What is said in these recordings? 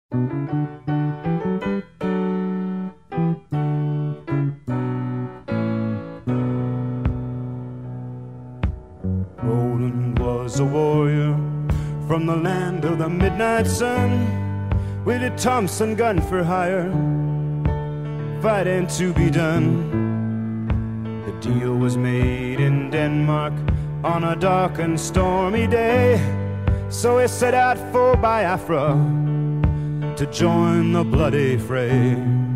Roland was a warrior from the land of the midnight sun, with a Thompson gun for hire, fighting to be done. The deal was made in Denmark on a dark and stormy day, so he set out for Biafra to join the bloody fray.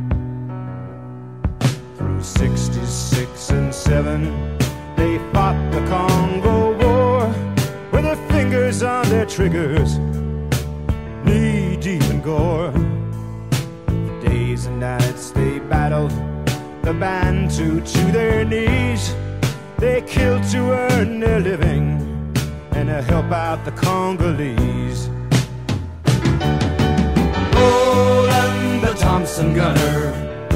Through 66 and 7 they fought the Congo War, with their fingers on their triggers, knee deep in gore. Days and nights they battled the Bantu to their knees. They killed to earn their living and to help out the Congolese. Roland the Thompson gunner,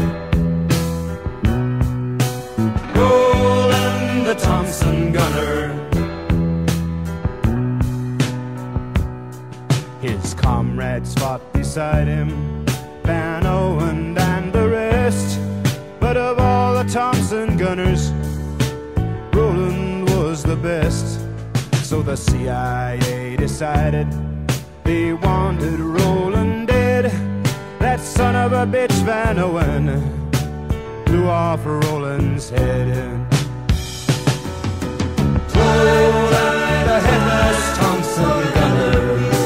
Roland the Thompson gunner. His comrades fought beside him, Van Owen and the rest, but of all the Thompson gunners, Roland was the best. So the CIA decided they wanted Roland dead. That son of a bitch Van Owen blew off Roland's head. Roland the headless Thompson gunner,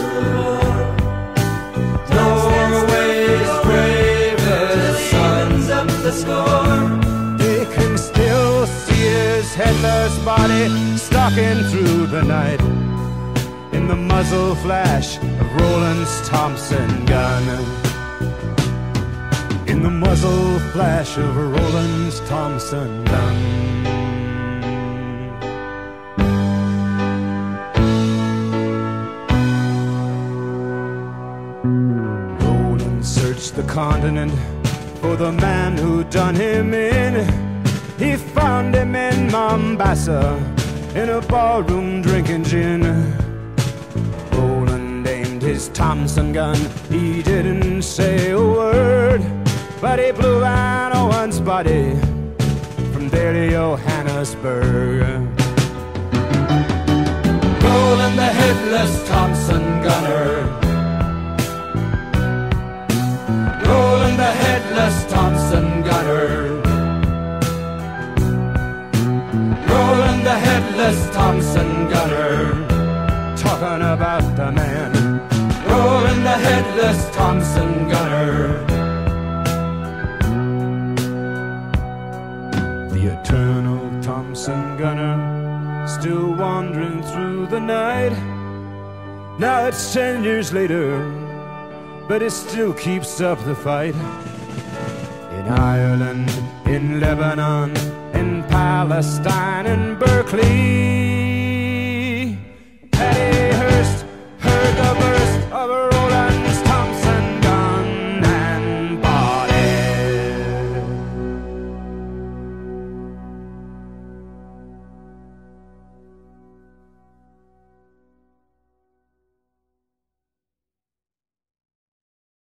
Norway's bravest sons up the score. They can still see his headless body stalking through the night in the muzzle flash of Roland's Thompson gun. In the muzzle flash of Roland's Thompson gun. Roland searched the continent for the man who done him in. He found him in Mombasa, in a ballroom drinking gin. Roland aimed his Thompson gun, he didn't say a word, but he blew Van Owen's body from there to Johannesburg. Roland the headless Thompson gunner, Roland the headless Thompson gunner, Roland the headless Thompson gunner. Talking about the man, Roland the headless Thompson gunner. The eternal Thompson gunner, still wandering through the night. Now it's 10 years later, but it still keeps up the fight. In Ireland, in Lebanon, in Palestine, in Berkeley,